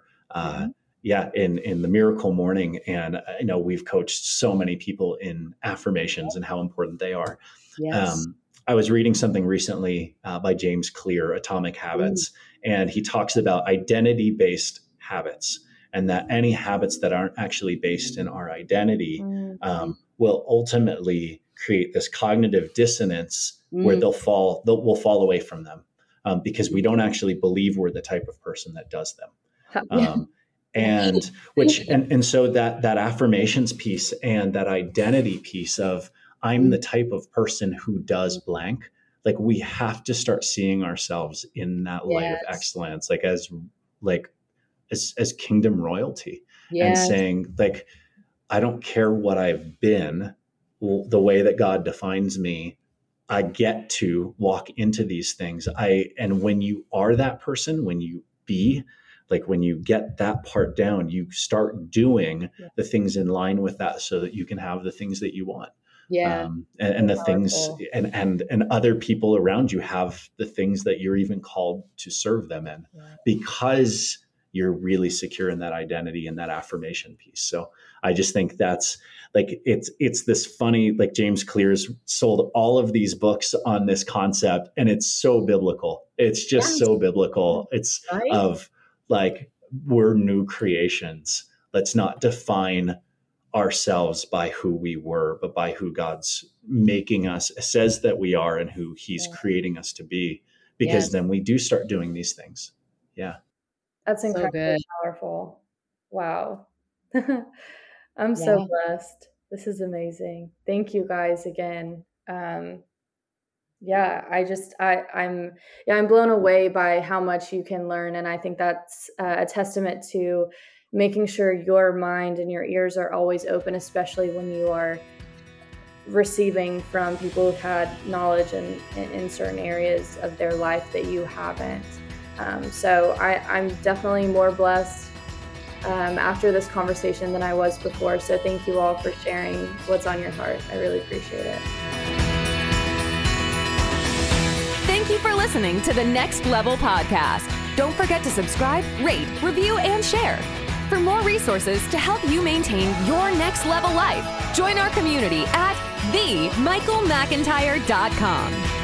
Speaker 5: in the Miracle Morning. And I know we've coached so many people in affirmations and how important they are.
Speaker 4: Yes.
Speaker 5: I was reading something recently by James Clear, Atomic Habits, and he talks about identity-based habits, and that any habits that aren't actually based in our identity will ultimately create this cognitive dissonance where we'll fall away from them because we don't actually believe we're the type of person that does them. And so that affirmations piece and that identity piece of I'm the type of person who does blank, like we have to start seeing ourselves in that light of excellence, like as kingdom royalty and saying like, I don't care what I've been, the way that God defines me, I get to walk into these things. And when you are that person, when you get that part down, you start doing the things in line with that so that you can have the things that you want.
Speaker 3: Yeah.
Speaker 5: And the things and other people around you have the things that you're even called to serve them in because you're really secure in that identity and that affirmation piece. So I just think that's like, it's this funny, like James Clear's sold all of these books on this concept and it's so biblical. It's just so biblical. It's of like, we're new creations. Let's not define ourselves by who we were, but by who God's making us, says that we are and who he's creating us to be, because then we do start doing these things. Yeah.
Speaker 3: That's incredibly powerful. Wow. I'm so blessed. This is amazing. Thank you guys again. I'm blown away by how much you can learn. And I think that's a testament to making sure your mind and your ears are always open, especially when you are receiving from people who've had knowledge in certain areas of their life that you haven't. So I'm definitely more blessed after this conversation than I was before. So thank you all for sharing what's on your heart. I really appreciate it.
Speaker 2: Thank you for listening to the Next Level Podcast. Don't forget to subscribe, rate, review, and share. For more resources to help you maintain your next level life, join our community at themichaelmcintyre.com.